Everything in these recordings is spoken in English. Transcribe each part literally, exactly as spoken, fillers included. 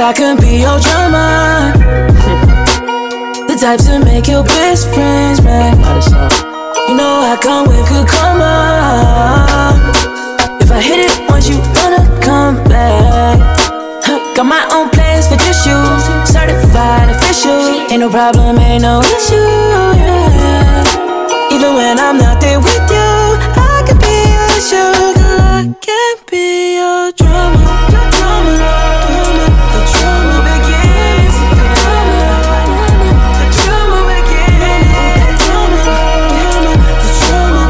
I can be your drama. The type to make your best friends mad. You know I come with good karma. If I hit it once, you wanna come back. Huh, got my own plans for just you. Certified official. Ain't no problem, ain't no issue, yeah. Even when I'm not there with you, I can be your sugar. I can be your drama. Your drama, drama. The drama begins. The drama, the drama begins. The drama, the drama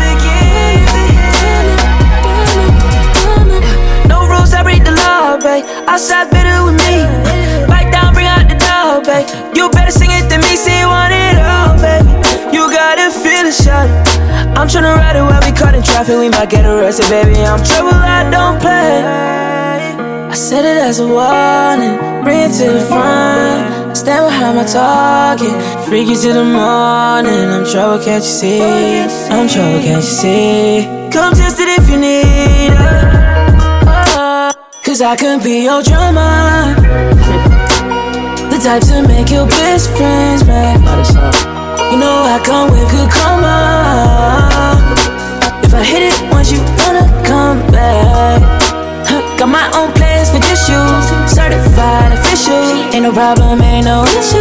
begins. No rules, I break the law, babe. Outside better with me. Bite down, bring out the dog, babe. You better sing it to me, say you want it all, baby. You gotta feel a shot. I'm tryna ride it while we caught in traffic. We might get arrested, baby. I'm trouble, I don't play. I said it as a warning. Bring it to the front. Stand behind my target. Freaky till the morning. I'm trouble, can't you see? I'm trouble, can't you see? Come test it if you need it. Oh, cause I can be your drama. The type to make your best friends mad. You know I come with good karma. If I hit it once, you wanna come back. Huh, got my own plans for just you. Certified official. Ain't no problem, ain't no issue,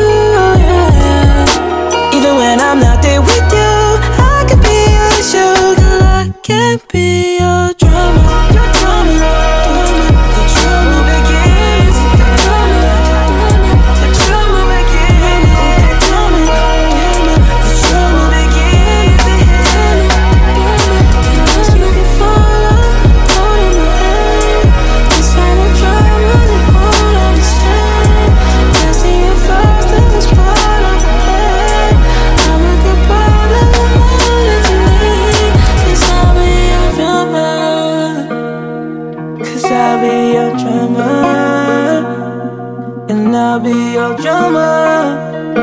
yeah. Even when I'm not there with you, I can be your sugar. I can be your drama. Your drama, drama. The drama begins. The drama, the drama begins. The drama, the drama begins. Ask me to follow, holding my hand. Inside the drama, they won't understand. Dancing you first, that was part of the plan. I'm a good problem, I'm all that you need. Cause I'll be your drama. Cause I'll be your drama. And I'll be your drama.